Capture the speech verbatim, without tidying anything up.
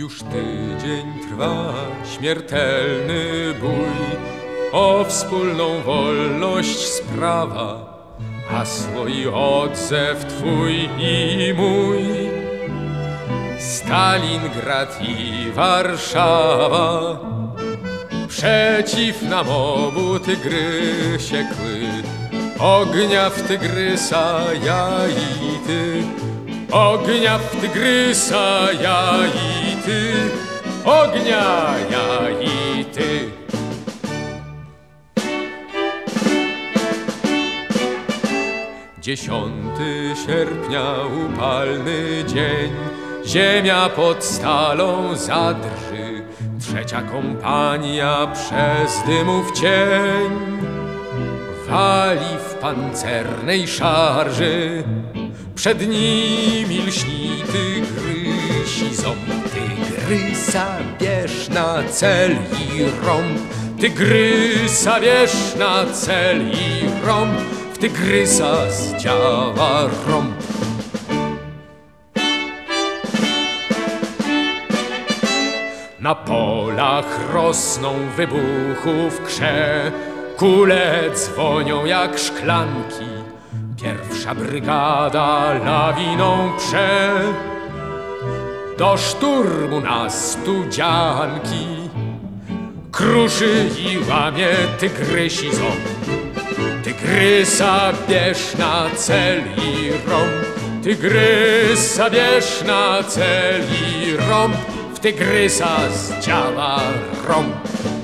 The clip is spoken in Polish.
Już tydzień trwa śmiertelny bój, o wspólną wolność sprawa, hasło i odzew twój i mój. Stalingrad i Warszawa, przeciw nam obu tygrysie kły. Ognia w tygrysa ja i ty, ognia w tygrysa ja i ty, ognia ja i ty. Dziesiąty sierpnia, upalny dzień, ziemia pod stalą zadrży. Trzecia kompania przez dymów cień wali w pancernej szarży. Przed nimi lśni tygrysi ząb. Tygrysa bierz na cel i rąb, tygrysa bierz na cel i rąb, w tygrysa zdziała rąb. Na polach rosną wybuchów krze, kule dzwonią jak szklanki. Pierwsza brygada lawiną prze do szturmu na studzianki. Kruszy i łamie tygrysi ząb. Tygrysa bierz na cel i rąb, tygrysa bierz na cel i rąb, w tygrysa zdziała rąb.